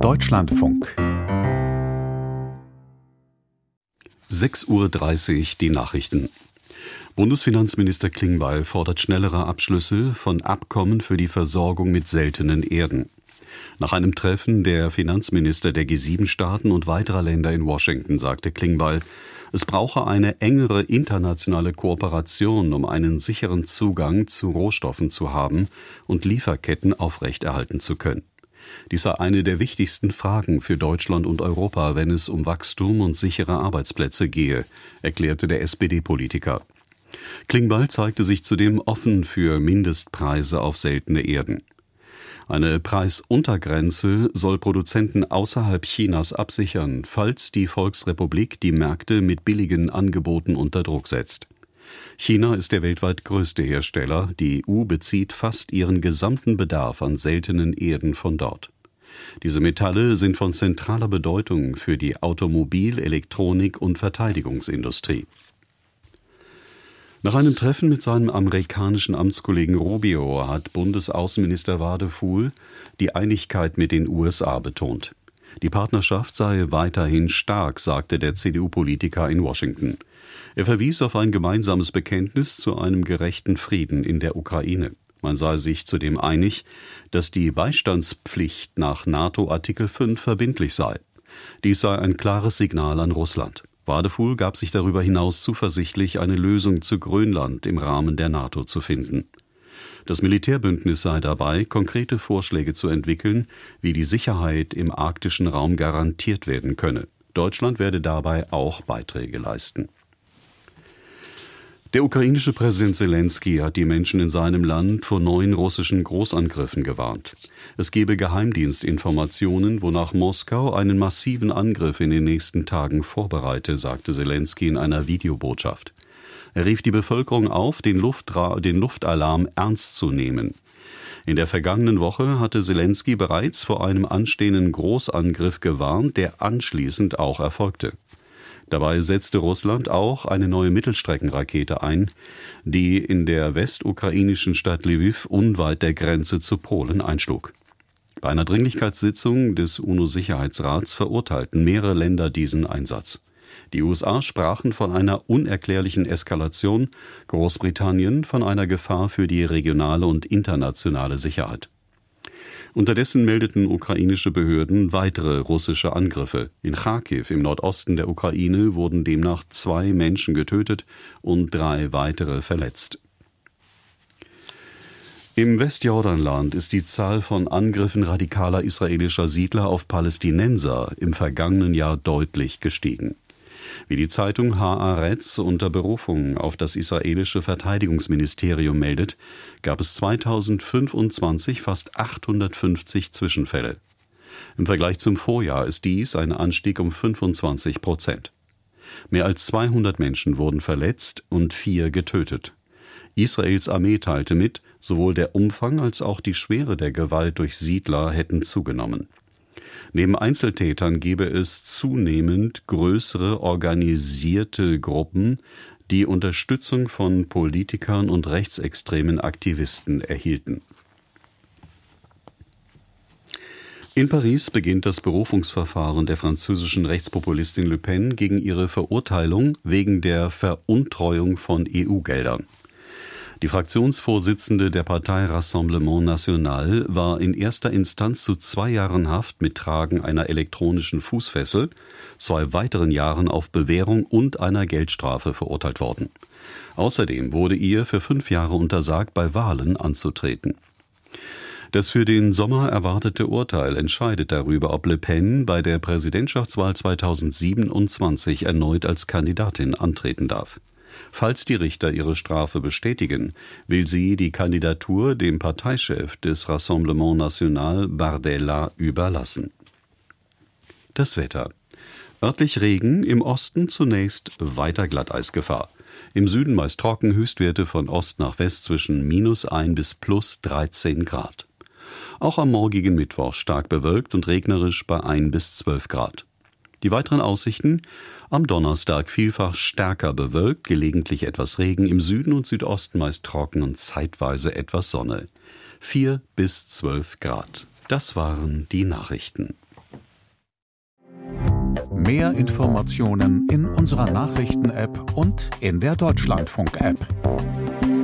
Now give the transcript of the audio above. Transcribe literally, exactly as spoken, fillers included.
Deutschlandfunk. sechs Uhr dreißig, die Nachrichten. Bundesfinanzminister Klingbeil fordert schnellere Abschlüsse von Abkommen für die Versorgung mit seltenen Erden. Nach einem Treffen der Finanzminister der G sieben Staaten und weiterer Länder in Washington sagte Klingbeil, es brauche eine engere internationale Kooperation, um einen sicheren Zugang zu Rohstoffen zu haben und Lieferketten aufrechterhalten zu können. Dies sei eine der wichtigsten Fragen für Deutschland und Europa, wenn es um Wachstum und sichere Arbeitsplätze gehe, erklärte der S P D-Politiker. Klingbeil zeigte sich zudem offen für Mindestpreise auf seltene Erden. Eine Preisuntergrenze soll Produzenten außerhalb Chinas absichern, falls die Volksrepublik die Märkte mit billigen Angeboten unter Druck setzt. China ist der weltweit größte Hersteller. Die E U bezieht fast ihren gesamten Bedarf an seltenen Erden von dort. Diese Metalle sind von zentraler Bedeutung für die Automobil-, Elektronik- und Verteidigungsindustrie. Nach einem Treffen mit seinem amerikanischen Amtskollegen Rubio hat Bundesaußenminister Wadefuhl die Einigkeit mit den U S A betont. Die Partnerschaft sei weiterhin stark, sagte der C D U-Politiker in Washington. Er verwies auf ein gemeinsames Bekenntnis zu einem gerechten Frieden in der Ukraine. Man sei sich zudem einig, dass die Beistandspflicht nach NATO-Artikel fünf verbindlich sei. Dies sei ein klares Signal an Russland. Wadefuhl gab sich darüber hinaus zuversichtlich, eine Lösung zu Grönland im Rahmen der NATO zu finden. Das Militärbündnis sei dabei, konkrete Vorschläge zu entwickeln, wie die Sicherheit im arktischen Raum garantiert werden könne. Deutschland werde dabei auch Beiträge leisten. Der ukrainische Präsident Selenskyj hat die Menschen in seinem Land vor neuen russischen Großangriffen gewarnt. Es gebe Geheimdienstinformationen, wonach Moskau einen massiven Angriff in den nächsten Tagen vorbereite, sagte Selenskyj in einer Videobotschaft. Er rief die Bevölkerung auf, den, Luftra- den Luftalarm ernst zu nehmen. In der vergangenen Woche hatte Selenskyj bereits vor einem anstehenden Großangriff gewarnt, der anschließend auch erfolgte. Dabei setzte Russland auch eine neue Mittelstreckenrakete ein, die in der westukrainischen Stadt Lwiw unweit der Grenze zu Polen einschlug. Bei einer Dringlichkeitssitzung des UNO-Sicherheitsrats verurteilten mehrere Länder diesen Einsatz. Die U S A sprachen von einer unerklärlichen Eskalation, Großbritannien von einer Gefahr für die regionale und internationale Sicherheit. Unterdessen meldeten ukrainische Behörden weitere russische Angriffe. In Charkiw im Nordosten der Ukraine wurden demnach zwei Menschen getötet und drei weitere verletzt. Im Westjordanland ist die Zahl von Angriffen radikaler israelischer Siedler auf Palästinenser im vergangenen Jahr deutlich gestiegen. Wie die Zeitung Haaretz unter Berufung auf das israelische Verteidigungsministerium meldet, gab es zweitausendfünfundzwanzig fast achthundertfünfzig Zwischenfälle. Im Vergleich zum Vorjahr ist dies ein Anstieg um fünfundzwanzig Prozent. Mehr als zweihundert Menschen wurden verletzt und vier getötet. Israels Armee teilte mit, sowohl der Umfang als auch die Schwere der Gewalt durch Siedler hätten zugenommen. Neben Einzeltätern gebe es zunehmend größere organisierte Gruppen, die Unterstützung von Politikern und rechtsextremen Aktivisten erhielten. In Paris beginnt das Berufungsverfahren der französischen Rechtspopulistin Le Pen gegen ihre Verurteilung wegen der Veruntreuung von E U-Geldern. Die Fraktionsvorsitzende der Partei Rassemblement National war in erster Instanz zu zwei Jahren Haft mit Tragen einer elektronischen Fußfessel, zwei weiteren Jahren auf Bewährung und einer Geldstrafe verurteilt worden. Außerdem wurde ihr für fünf Jahre untersagt, bei Wahlen anzutreten. Das für den Sommer erwartete Urteil entscheidet darüber, ob Le Pen bei der Präsidentschaftswahl zweitausendsiebenundzwanzig erneut als Kandidatin antreten darf. Falls die Richter ihre Strafe bestätigen, will sie die Kandidatur dem Parteichef des Rassemblement National Bardella überlassen. Das Wetter. Örtlich Regen, im Osten zunächst weiter Glatteisgefahr. Im Süden meist trocken, Höchstwerte von Ost nach West zwischen minus ein bis plus dreizehn Grad. Auch am morgigen Mittwoch stark bewölkt und regnerisch bei ein bis zwölf Grad. Die weiteren Aussichten: am Donnerstag vielfach stärker bewölkt, gelegentlich etwas Regen, im Süden und Südosten meist trocken und zeitweise etwas Sonne. vier bis zwölf Grad. Das waren die Nachrichten. Mehr Informationen in unserer Nachrichten-App und in der Deutschlandfunk-App.